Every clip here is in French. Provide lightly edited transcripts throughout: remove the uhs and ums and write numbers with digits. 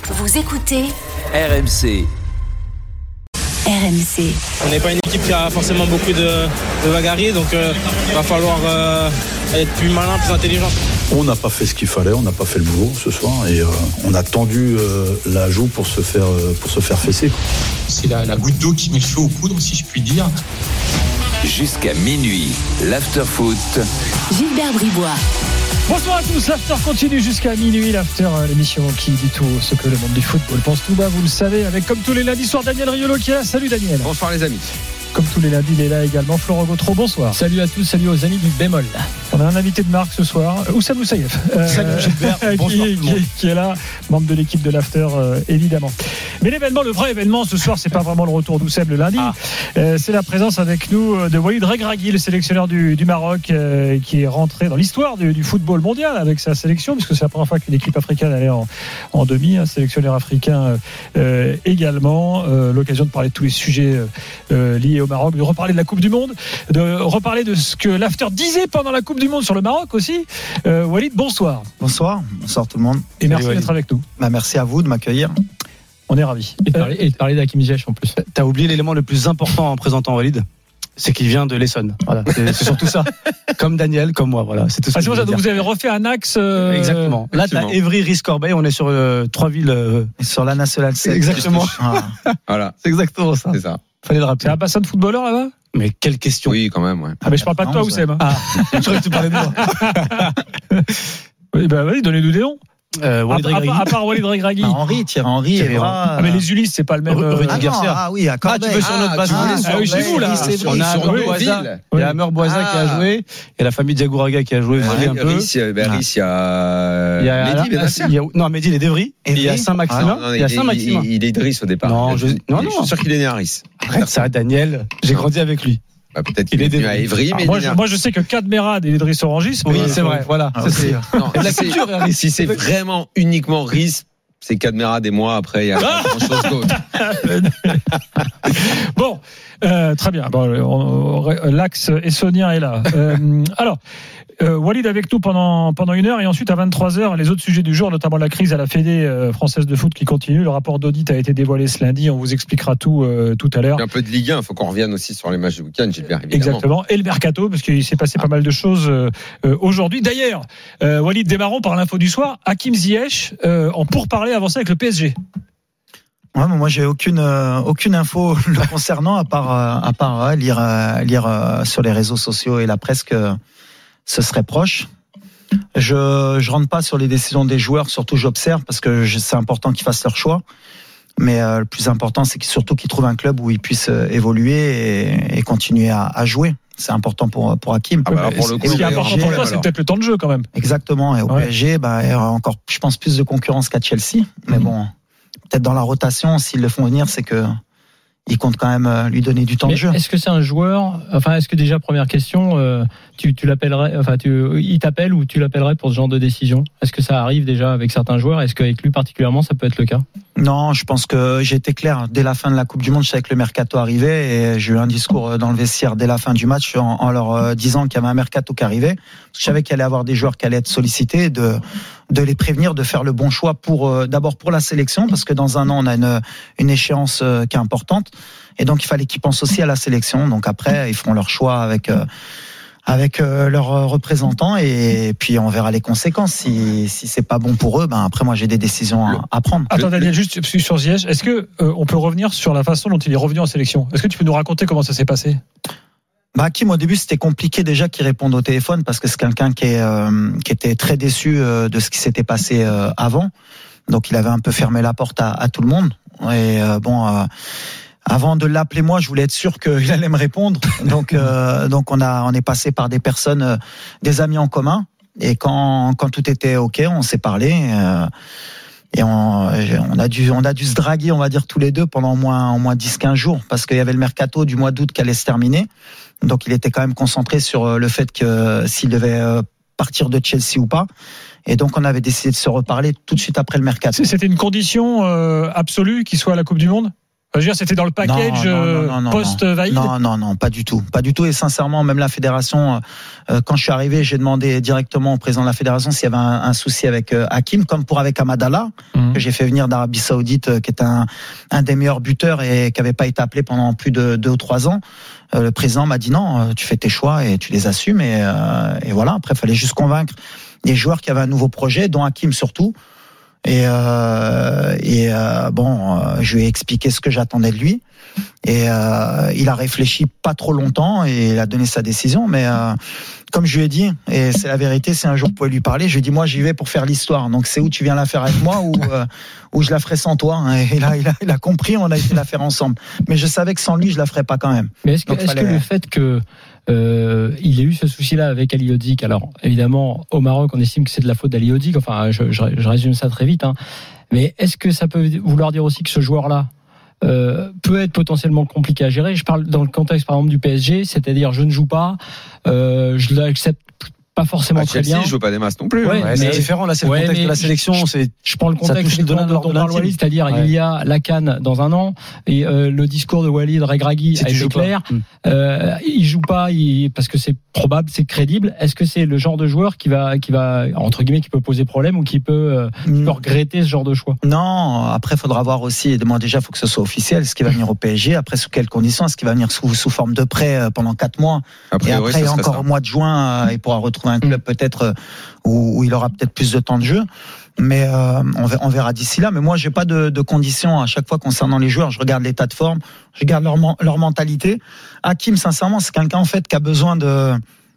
Vous écoutez RMC. RMC. On n'est pas une équipe qui a forcément beaucoup de bagarriers, donc il va falloir être plus malin, plus intelligent. On n'a pas fait ce qu'il fallait, on n'a pas fait le boulot ce soir et on a tendu la joue pour se faire fesser. C'est la goutte d'eau qui met le feu aux poudres, si je puis dire. Jusqu'à minuit, l'after-foot. Gilbert Bribois. Bonsoir à tous, l'after continue jusqu'à minuit. L'after, l'émission qui dit tout ce que le monde du football pense tout bas, vous le savez, avec comme tous les lundis soirs Daniel Riolo qui est là. Salut Daniel. Bonsoir les amis. Comme tous les lundis, il est là également. Florent Gautreau, bonsoir. Salut à tous, salut aux amis du bémol. On a un invité de marque ce soir, Oussam Moussaïef, Salut Gilbert, bonsoir qui est là, membre de l'équipe de l'after évidemment. Mais l'événement, le vrai événement ce soir, c'est pas vraiment le retour d'Oussem le lundi, c'est la présence avec nous de Walid Regragui, le sélectionneur du Maroc, qui est rentré dans l'histoire du football mondial avec sa sélection, puisque c'est la première fois qu'une équipe africaine allait en demi, un sélectionneur africain également. L'occasion de parler de tous les sujets liés au Maroc, de reparler de la Coupe du Monde, de reparler de ce que l'after disait pendant la Coupe du Monde sur le Maroc aussi. Walid, bonsoir. Bonsoir tout le monde. Et merci d'être avec nous. Merci à vous de m'accueillir. On est ravis. Et de parler d'Hakim Ziyech en plus. T'as oublié l'élément le plus important en présentant Walid, c'est qu'il vient de l'Essonne. Voilà, c'est surtout ça. Comme Daniel, comme moi, voilà. C'est tout ça. Vous avez refait un axe. Exactement. Là, t'as Évry, Rive-Corbeil, on est sur 3 villes. Sur la nationale 7. Exactement. Voilà. C'est exactement ça. C'est ça. Fallait le rappeler. C'est un bassin de footballeurs là-bas. Mais quelle question. Oui, quand même, ouais. Ah, mais je parle pas de toi, Oussem. Je croyais que tu parlais de moi. Oui, bah, vas-y, donnez-nous des noms. Walid Regragui. À part Walid Regragui. Thierry Henry. Ah, mais les Ulysse, c'est pas le même. Rudy Garcia. Ah oui, à Corbeil. Tu veux sur notre bassin. Oui, chez vous, là. On a il y a Amer Boisa qui a joué. Et la famille Diagouraga qui a joué aussi un peu. Riss, il y a Mehdi Benasser. Non, Mehdi, il est d'Evry. Il y a Saint-Maximin. Il y a Saint-Maximin. Il est Idriss au départ. Non, je suis sûr qu'il est né à Riss. Arrête ça, Daniel. J'ai grandi avec lui. Bah, peut-être qu'il est venu à Évry, mais moi je sais que Kadmerad et Idriss Orangis. Oui, c'est vrai, voilà. Si c'est vraiment uniquement Riss, c'est Kadmerad et moi, après il y a pas grand chose d'autre. Bon, très bien. Bon, l'axe essonien est là. Alors, Walid avec nous pendant 1 heure et ensuite à 23h, les autres sujets du jour, notamment la crise à la Fédé française de foot qui continue. Le rapport d'audit a été dévoilé ce lundi. On vous expliquera tout à l'heure. Un peu de Ligue 1, il faut qu'on revienne aussi sur les matchs du week-end, Gilbert, évidemment. Exactement. Et le mercato, parce qu'il s'est passé pas mal de choses aujourd'hui. D'ailleurs, Walid, démarrons par l'info du soir. Hakim Ziyech en pourparlers avancé avec le PSG. Ouais, moi j'ai aucune info le concernant à part lire sur les réseaux sociaux et la presse que ce serait proche. Je rentre pas sur les décisions des joueurs, surtout j'observe parce que c'est important qu'ils fassent leur choix. Mais le plus important, c'est surtout qu'ils trouvent un club où ils puissent évoluer et continuer à jouer. C'est important pour Hakim. Ce qui est important pour toi, c'est peut-être le temps de jeu quand même. Exactement. Et au PSG, il y a encore, je pense, plus de concurrence qu'à Chelsea. Mais bon, peut-être dans la rotation, s'ils le font venir, c'est que il compte quand même lui donner du temps de jeu. Est-ce que c'est un joueur, est-ce que déjà, première question, tu l'appellerais, il t'appelle ou tu l'appellerais pour ce genre de décision? Est-ce que ça arrive déjà avec certains joueurs? Est-ce qu'avec lui particulièrement, ça peut être le cas? Non, je pense que j'ai été clair. Dès la fin de la Coupe du Monde, je savais que le mercato arrivait et j'ai eu un discours dans le vestiaire dès la fin du match en leur disant qu'il y avait un mercato qui arrivait. Je savais qu'il allait y avoir des joueurs qui allaient être sollicités, de les prévenir, de faire le bon choix d'abord pour la sélection, parce que dans 1 an, on a une échéance qui est importante. Et donc, il fallait qu'ils pensent aussi à la sélection. Donc après, ils feront leur choix avec leurs représentants et puis on verra les conséquences. Si c'est pas bon pour eux, après moi j'ai des décisions à prendre. Attends Daniel, juste sur Ziyech, est-ce que on peut revenir sur la façon dont il est revenu en sélection? Est-ce que tu peux nous raconter comment ça s'est passé? Hakim, au début, c'était compliqué déjà qu'il réponde au téléphone parce que c'est quelqu'un qui était très déçu de ce qui s'était passé avant. Donc il avait un peu fermé la porte à tout le monde. Et avant de l'appeler moi, je voulais être sûr qu'il allait me répondre. Donc on est passé par des personnes, des amis en commun. Et quand tout était ok, on s'est parlé. Et on a dû se draguer, on va dire, tous les deux pendant au moins 10-15 jours parce qu'il y avait le mercato du mois d'août qui allait se terminer. Donc il était quand même concentré sur le fait que s'il devait partir de Chelsea ou pas. Et donc on avait décidé de se reparler tout de suite après le mercato. C'était une condition absolue qu'il soit à la Coupe du Monde? Je veux dire, c'était dans le package post-Vaïd. Non, pas du tout. Et sincèrement, même la fédération, quand je suis arrivé, j'ai demandé directement au président de la fédération s'il y avait un souci avec Hakim, comme avec Amadallah, que j'ai fait venir d'Arabie Saoudite, qui est un des meilleurs buteurs et qui n'avait pas été appelé pendant plus de 2 ou 3 ans. Le président m'a dit non, tu fais tes choix et tu les assumes. Et voilà, après, il fallait juste convaincre les joueurs qui avaient un nouveau projet, dont Hakim surtout. Je lui ai expliqué ce que j'attendais de lui et il a réfléchi pas trop longtemps et il a donné sa décision, mais comme je lui ai dit, et c'est la vérité, si un jour vous pouvez lui parler, je lui ai dit moi j'y vais pour faire l'histoire, donc c'est où tu viens la faire avec moi ou je la ferai sans toi, et là il a compris, on a été la faire ensemble, mais je savais que sans lui je la ferais pas quand même. Mais est-ce que le fait que il ait eu ce souci-là avec Ali Odzik, alors évidemment au Maroc on estime que c'est de la faute d'Ali Odzik, enfin je résume ça très vite, mais est-ce que ça peut vouloir dire aussi que ce joueur-là peut être potentiellement compliqué à gérer? Je parle dans le contexte par exemple du PSG, c'est-à-dire je ne joue pas, je l'accepte pas forcément très bien. Je joue pas des masses non plus. C'est différent. Là, c'est le contexte de la sélection. Je prends le contexte dont parle Walid, c'est-à-dire il y a la CAN dans un an et le discours de Walid Regragui a été clair. Il joue pas parce que c'est probable, c'est crédible. Est-ce que c'est le genre de joueur qui va entre guillemets qui peut poser problème ou qui peut regretter ce genre de choix? Non. Après, faudra voir aussi. Moi, déjà, faut que ce soit officiel. Est-ce qu'il va venir au PSG? Après, sous quelles conditions? Est-ce qu'il va venir sous forme de prêt pendant 4 mois? Et après, encore au mois de juin, il pourra retrouver un club peut-être où il aura peut-être plus de temps de jeu, mais on verra d'ici là. Mais moi j'ai pas de conditions à chaque fois concernant les joueurs. Je regarde l'état de forme, je regarde leur mentalité. Hakim, sincèrement, c'est quelqu'un en fait qui a besoin de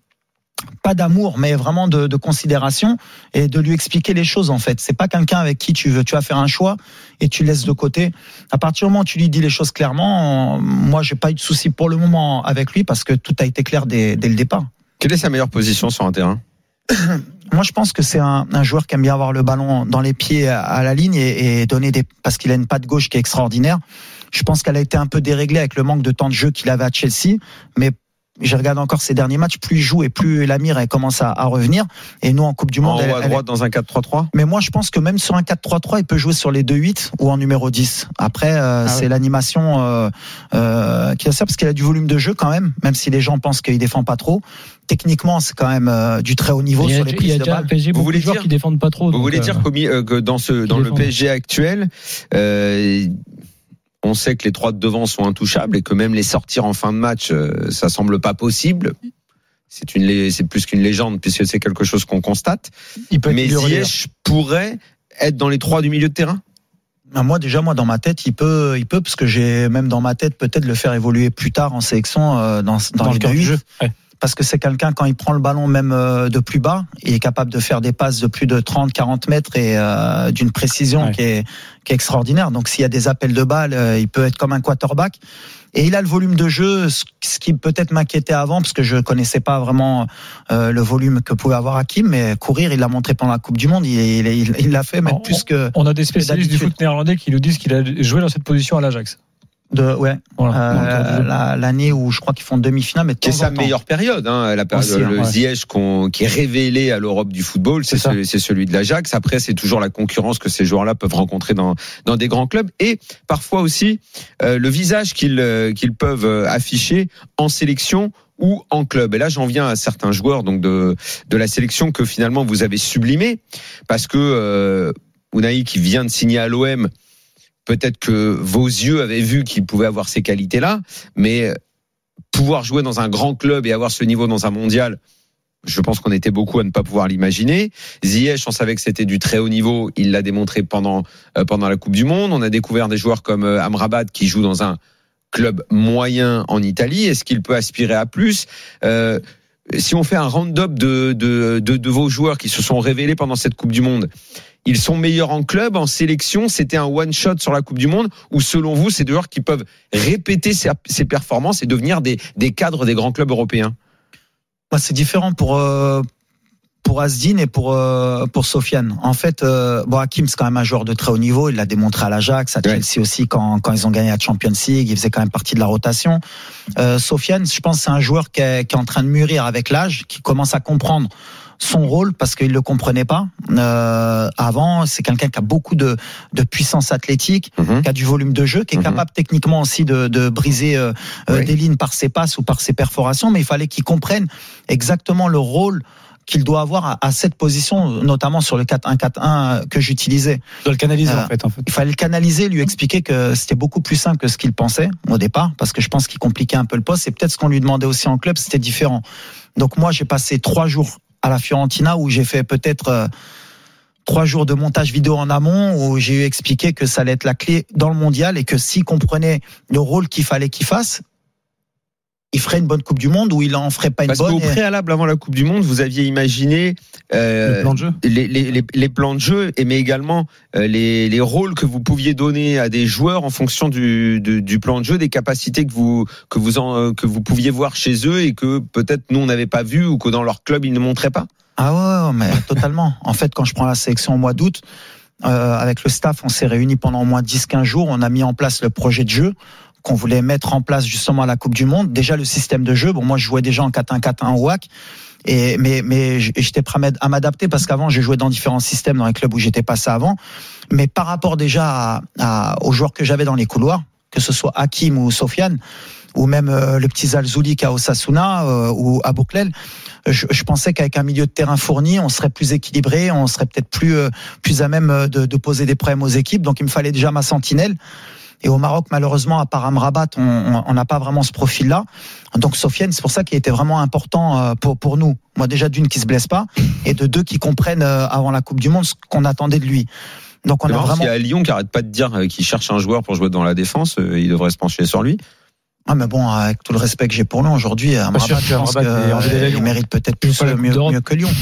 pas d'amour, mais vraiment de considération et de lui expliquer les choses en fait. C'est pas quelqu'un avec qui tu vas faire un choix et tu laisses de côté. À partir du moment où tu lui dis les choses clairement, moi j'ai pas eu de souci pour le moment avec lui parce que tout a été clair dès le départ. Quelle est sa meilleure position sur un terrain? Moi, je pense que c'est un joueur qui aime bien avoir le ballon dans les pieds à la ligne et donner parce qu'il a une patte gauche qui est extraordinaire. Je pense qu'elle a été un peu déréglée avec le manque de temps de jeu qu'il avait à Chelsea, mais j'ai regardé encore ses derniers matchs, plus il joue et plus Lamir elle commence à revenir. Et nous en Coupe du Monde, en haut à droite dans un 4-3-3. Mais moi je pense que même sur un 4-3-3, il peut jouer sur les 2-8 ou en numéro 10. Après c'est l'animation qui a ça parce qu'il a du volume de jeu quand même si les gens pensent qu'il défend pas trop. Techniquement, c'est quand même du très haut niveau sur les prises de balle. PSG, beaucoup de joueurs qui défendent pas trop. Vous voulez dire que dans le PSG actuel, on sait que les 3 de devant sont intouchables et que même les sortir en fin de match, ça semble pas possible. C'est plus qu'une légende puisque c'est quelque chose qu'on constate. Mais Ziyech pourrait être dans les 3 du milieu de terrain. Moi dans ma tête il peut parce que j'ai même dans ma tête peut-être le faire évoluer plus tard en sélection dans les 2-8. Parce que c'est quelqu'un, quand il prend le ballon même de plus bas, il est capable de faire des passes de plus de 30-40 mètres et d'une précision qui est extraordinaire. Donc s'il y a des appels de balles, il peut être comme un quarterback. Et il a le volume de jeu, ce qui peut-être m'inquiétait avant, parce que je connaissais pas vraiment le volume que pouvait avoir Hakim, mais courir, il l'a montré pendant la Coupe du Monde, il l'a fait même plus que... On a des spécialistes du foot néerlandais qui nous disent qu'il a joué dans cette position à l'Ajax. L'année où je crois qu'ils font demi-finale, mais c'est sa meilleure période, la période Ziyech qui est révélé à l'Europe du football, c'est celui de l'Ajax. Après, c'est toujours la concurrence que ces joueurs-là peuvent rencontrer dans des grands clubs et parfois aussi le visage qu'ils peuvent afficher en sélection ou en club. Et là, j'en viens à certains joueurs donc de la sélection que finalement vous avez sublimé parce que Unai qui vient de signer à l'OM. Peut-être que vos yeux avaient vu qu'il pouvait avoir ces qualités-là, mais pouvoir jouer dans un grand club et avoir ce niveau dans un mondial, je pense qu'on était beaucoup à ne pas pouvoir l'imaginer. Ziyech, on savait que c'était du très haut niveau, il l'a démontré pendant la Coupe du Monde. On a découvert des joueurs comme Amrabat qui joue dans un club moyen en Italie. Est-ce qu'il peut aspirer à plus ? Si on fait un round-up de vos joueurs qui se sont révélés pendant cette Coupe du Monde, ils sont meilleurs en club, en sélection, c'était un one-shot sur la Coupe du Monde, ou selon vous, c'est des joueurs qui peuvent répéter ces performances et devenir des cadres des grands clubs européens? C'est différent pour pour Asdin et pour Sofiane. En fait, Hakim, c'est quand même un joueur de très haut niveau. Il l'a démontré à l'Ajax, à Chelsea aussi, quand ils ont gagné la Champions League. Il faisait quand même partie de la rotation. Sofiane, je pense, c'est un joueur qui est en train de mûrir avec l'âge, qui commence à comprendre son rôle parce qu'il le comprenait pas avant. C'est quelqu'un qui a beaucoup de puissance athlétique, qui a du volume de jeu, qui est capable techniquement aussi de briser des lignes par ses passes ou par ses perforations, mais il fallait qu'il comprenne exactement le rôle qu'il doit avoir à cette position, notamment sur le 4-1-4-1 que j'utilisais. Il doit le canaliser en fait. Il fallait le canaliser, lui expliquer que c'était beaucoup plus simple que ce qu'il pensait au départ, parce que je pense qu'il compliquait un peu le poste, et peut-être ce qu'on lui demandait aussi en club, c'était différent. Donc moi, j'ai passé 3 jours à la Fiorentina où j'ai fait peut-être 3 jours de montage vidéo en amont, où j'ai expliqué que ça allait être la clé dans le mondial, et que s'il comprenait le rôle qu'il fallait qu'il fasse, il ferait une bonne Coupe du Monde, ou il en ferait pas une bonne. Parce qu'au préalable, avant la Coupe du Monde, vous aviez imaginé le plan de jeu. Les plans de jeu, mais également les rôles que vous pouviez donner à des joueurs en fonction du plan de jeu, des capacités que vous pouviez voir chez eux et que peut-être nous on n'avait pas vu, ou que dans leur club ils ne montraient pas. Ah ouais, mais totalement. En fait, quand je prends la sélection au mois d'août, avec le staff, on s'est réunis pendant au moins 10-15 jours. On a mis en place le projet de jeu qu'on voulait mettre en place justement à la Coupe du Monde. Déjà le système de jeu, moi je jouais déjà en 4-1-4-1 au WAC, mais j'étais prêt à m'adapter, parce qu'avant j'ai joué dans différents systèmes dans les clubs où j'étais passé avant, mais par rapport déjà aux joueurs que j'avais dans les couloirs, que ce soit Hakim ou Sofiane, ou même le petit Zalzouli à Osasuna ou à Bouklel, je pensais qu'avec un milieu de terrain fourni, on serait plus équilibré, on serait peut-être plus à même de poser des problèmes aux équipes. Donc il me fallait déjà ma sentinelle. Et au Maroc, malheureusement, à part Amrabat, on n'a pas vraiment ce profil-là. Donc Sofiane, c'est pour ça qu'il était vraiment important pour nous. Moi, déjà d'une, qui se blesse pas, et de deux, qui comprenne avant la Coupe du Monde ce qu'on attendait de lui. Donc on a vraiment. Il y a Lyon qui arrête pas de dire qu'il cherche un joueur pour jouer dans la défense. Il devrait se pencher sur lui. Ah, mais bon, avec tout le respect que j'ai pour lui aujourd'hui, Amrabat, je pense qu'il mérite peut-être mieux que Lyon.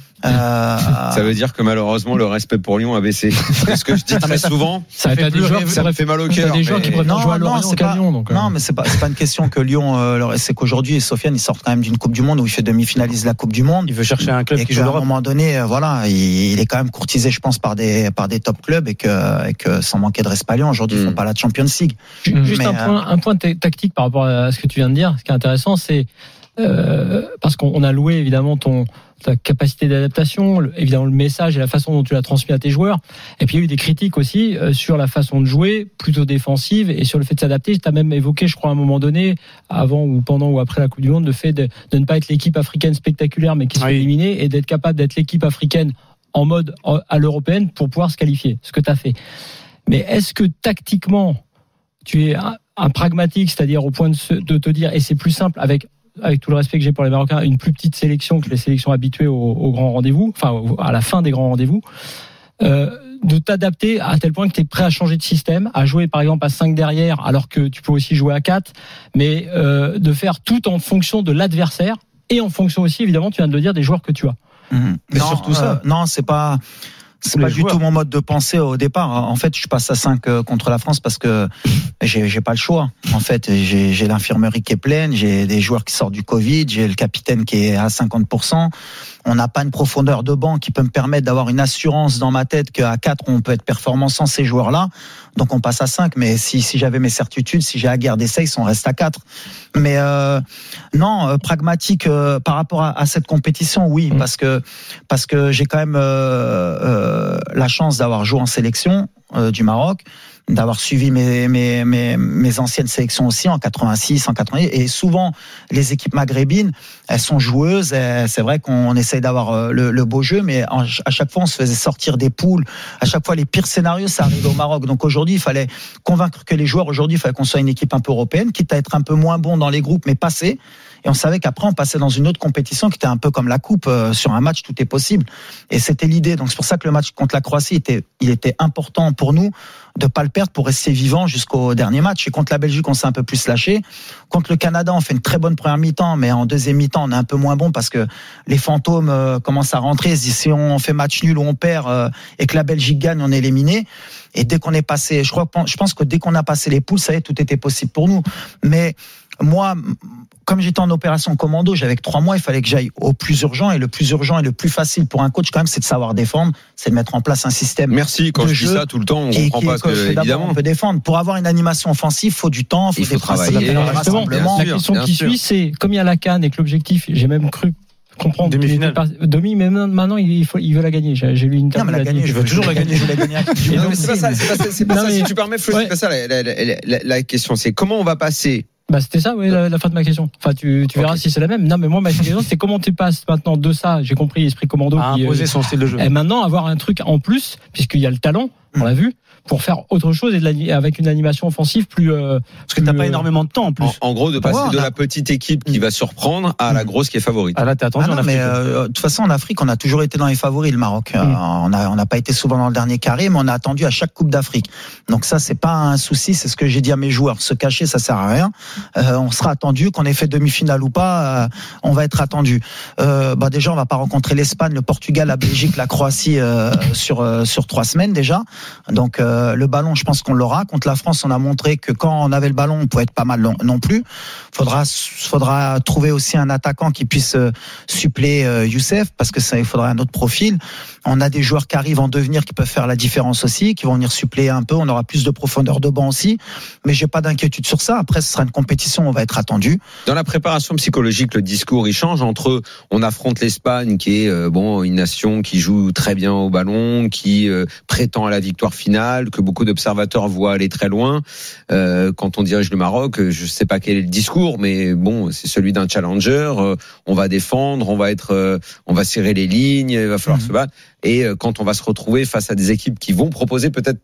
Ça veut dire que malheureusement le respect pour Lyon a baissé. C'est ce que je dis très souvent. Ça me fait mal au cœur. Des joueurs qui préfèrent jouer à Lorient qu'à Lyon. Donc non, mais c'est pas une question que Lyon. C'est qu'aujourd'hui, Sofiane, il sort quand même d'une Coupe du Monde où il fait demi-finaliste de la Coupe du Monde. Il veut chercher un club qui joue l'Europe. À un moment donné, il est quand même courtisé, je pense, par des top clubs, et que sans manquer de respect à Lyon, aujourd'hui, ils font pas la Champions League. Juste un point tactique par rapport à ce que tu viens de dire. Ce qui est intéressant, c'est parce qu'on a loué évidemment ta capacité d'adaptation, évidemment le message et la façon dont tu l'as transmis à tes joueurs. Et puis il y a eu des critiques aussi sur la façon de jouer, plutôt défensive, et sur le fait de s'adapter. Tu as même évoqué, je crois, à un moment donné, avant ou pendant ou après la Coupe du Monde, le fait de ne pas être l'équipe africaine spectaculaire, mais qui se fait éliminer, et d'être capable d'être l'équipe africaine en mode à l'européenne pour pouvoir se qualifier, ce que tu as fait. Mais est-ce que tactiquement, tu es un pragmatique, c'est-à-dire au point de te dire, et c'est plus simple avec tout le respect que j'ai pour les Marocains, une plus petite sélection que les sélections habituées aux grands rendez-vous, enfin à la fin des grands rendez-vous, de t'adapter à tel point que tu es prêt à changer de système, à jouer par exemple à 5 derrière alors que tu peux aussi jouer à 4, mais de faire tout en fonction de l'adversaire, et en fonction aussi, évidemment, tu viens de le dire, des joueurs que tu as. Mais surtout ça. Non, c'est pas du tout mon mode de pensée au départ. En fait, je passe à 5 contre la France parce que j'ai pas le choix. En fait, j'ai l'infirmerie qui est pleine, j'ai des joueurs qui sortent du Covid, j'ai le capitaine qui est à 50%. On n'a pas une profondeur de banc qui peut me permettre d'avoir une assurance dans ma tête qu'à 4 on peut être performant sans ces joueurs-là. Donc on passe à 5. Mais si j'avais mes certitudes, si j'ai la guerre des 6, on reste à 4. Mais non, pragmatique par rapport à cette compétition, oui, parce que j'ai quand même la chance d'avoir joué en sélection du Maroc, d'avoir suivi mes anciennes sélections aussi en 86, en 88, et souvent les équipes maghrébines, elles sont joueuses. C'est vrai qu'on essaye d'avoir le beau jeu, mais à chaque fois on se faisait sortir des poules. À chaque fois les pires scénarios, ça arrivait au Maroc. Donc aujourd'hui, il fallait convaincre que les joueurs, aujourd'hui, il fallait qu'on soit une équipe un peu européenne, quitte à être un peu moins bon dans les groupes, mais passer. Et on savait qu'après on passait dans une autre compétition qui était un peu comme la coupe, sur un match tout est possible, et c'était l'idée. Donc c'est pour ça que le match contre la Croatie il était important pour nous de pas le perdre pour rester vivant jusqu'au dernier match. Et contre la Belgique, on s'est un peu plus lâché. Contre le Canada, on fait une très bonne première mi-temps, mais en deuxième mi-temps, on est un peu moins bon parce que les fantômes commencent à rentrer. Si on fait match nul ou on perd et que la Belgique gagne, on est éliminé. Et dès qu'on est passé, je pense que dès qu'on a passé les poules, ça y est, tout était possible pour nous. Mais moi, comme j'étais en opération commando, j'avais que 3 mois, il fallait que j'aille au plus urgent. Et le plus urgent et le plus facile pour un coach, quand même, c'est de savoir défendre, c'est de mettre en place un système. Merci. Quand je dis ça tout le temps, on ne comprend pas ce que, évidemment. On peut défendre. Pour avoir une animation offensive, il faut du temps, il faut des travailler. La question qui suit, c'est comme il y a la CAN et que l'objectif, j'ai même cru comprendre demi-finale. Demi, mais maintenant il veut la gagner. J'ai lu une interview. Non, mais la gagner, je veux toujours la gagner. Je veux la gagner. Non, mais c'est pas ça. C'est pas ça. Si tu permets, Flo, c'est pas ça. La question, c'est comment on va passer. Bah c'était ça, oui, la fin de ma question. Enfin, tu verras si c'est la même. Non, mais moi ma question c'est comment tu passes maintenant de ça. J'ai compris esprit commando à imposer son style de jeu. Et maintenant avoir un truc en plus, puisqu'il y a le talent, on l'a vu, pour faire autre chose et avec une animation offensive plus. Parce que t'as pas énormément de temps en plus. En gros, de passer de la petite équipe qui va surprendre à la grosse qui est favorite. Ah là, t'es attendu en Afrique. Mais de toute façon, en Afrique, on a toujours été dans les favoris, le Maroc. On n'a pas été souvent dans le dernier carré, mais on a attendu à chaque Coupe d'Afrique. Donc ça, c'est pas un souci. C'est ce que j'ai dit à mes joueurs. Se cacher, ça sert à rien. On sera attendu, qu'on ait fait demi-finale ou pas, on va être attendu. Déjà, on va pas rencontrer l'Espagne, le Portugal, la Belgique, la Croatie sur 3 semaines déjà. Donc le ballon, je pense qu'on l'aura. Contre la France, on a montré que quand on avait le ballon, on pouvait être pas mal non plus. Faudra trouver aussi un attaquant qui puisse suppléer Youssef, parce que ça, il faudra un autre profil. On a des joueurs qui arrivent en devenir qui peuvent faire la différence aussi, qui vont venir suppléer un peu. On aura plus de profondeur de banc aussi, mais j'ai pas d'inquiétude sur ça. Après, ce sera une compétition, on va être attendu. Dans la préparation psychologique, le discours il change entre on affronte l'Espagne, qui est une nation qui joue très bien au ballon, qui prétend à la victoire finale, que beaucoup d'observateurs voient aller très loin. Quand on dirige le Maroc, je sais pas quel est le discours, mais bon, c'est celui d'un challenger. On va défendre, on va serrer les lignes, il va falloir se battre. Et quand on va se retrouver face à des équipes qui vont proposer peut-être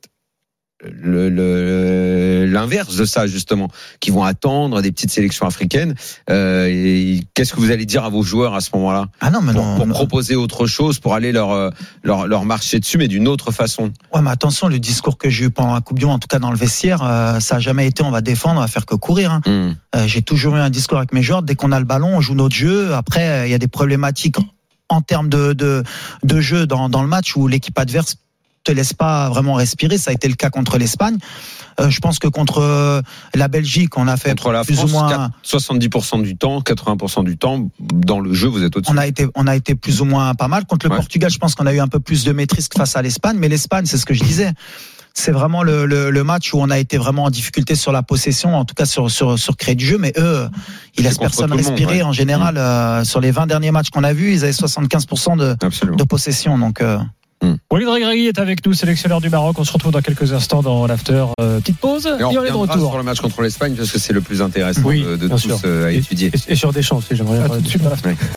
l'inverse de ça, justement, qui vont attendre des petites sélections africaines, qu'est-ce que vous allez dire à vos joueurs à ce moment-là? Pour proposer autre chose, pour aller leur marcher dessus, mais d'une autre façon. Ouais, mais attention, le discours que j'ai eu pendant la Coupe du Monde, en tout cas dans le vestiaire, ça a jamais été on va défendre, on va faire que courir. J'ai toujours eu un discours avec mes joueurs, dès qu'on a le ballon, on joue notre jeu. Après, il y a des problématiques en termes de jeu dans le match où l'équipe adverse te laisse pas vraiment respirer. Ça a été le cas contre l'Espagne. Je pense que contre la Belgique, on a fait contre la plus France, ou moins 70% du temps, 80% du temps dans le jeu, vous êtes au-dessus. On a été plus ou moins pas mal contre le Portugal. Je pense qu'on a eu un peu plus de maîtrise face à l'Espagne, mais l'Espagne, c'est ce que je disais. C'est vraiment le match où on a été vraiment en difficulté sur la possession, en tout cas sur créer du jeu, mais eux, ils laissent personne respirer. En général, sur les 20 derniers matchs qu'on a vus, ils avaient 75% de possession. Donc Walid Regragui est avec nous, sélectionneur du Maroc. On se retrouve dans quelques instants dans l'after. Petite pause et on est de retour. Sur le match contre l'Espagne parce que c'est le plus intéressant de tous à étudier. Et sur Deschamps aussi, j'aimerais. Tout de suite dans l'after.